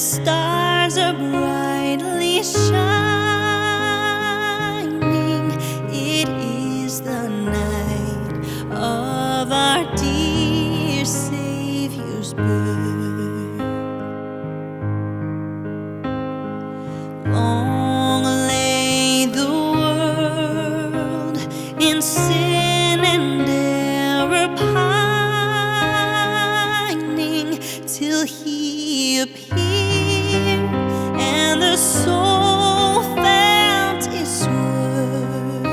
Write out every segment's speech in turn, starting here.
stars are brightly shining. It is the night of our dear Savior's birth. Long lay the world in sin and error pining, till He appeared and the soul felt its worth.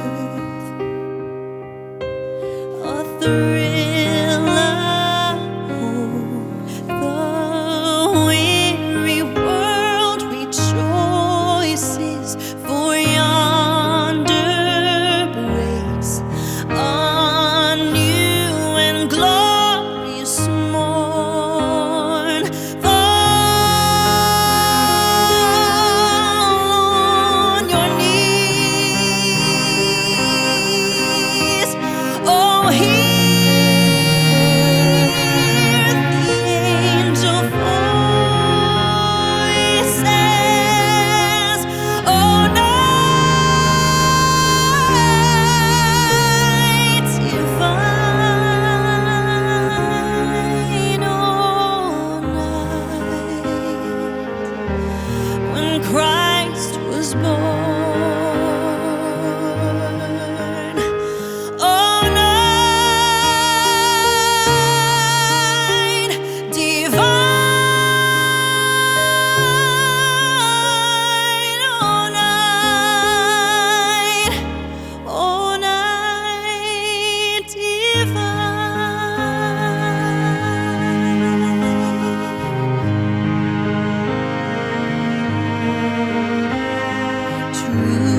A thrill of hope, the weary world rejoices, for yonder breaks a new and glorious morn. Fall on your knees, oh, hear the angel voices, oh, night divine, oh, night when Christ was born. Oh, night divine, oh, night divine. True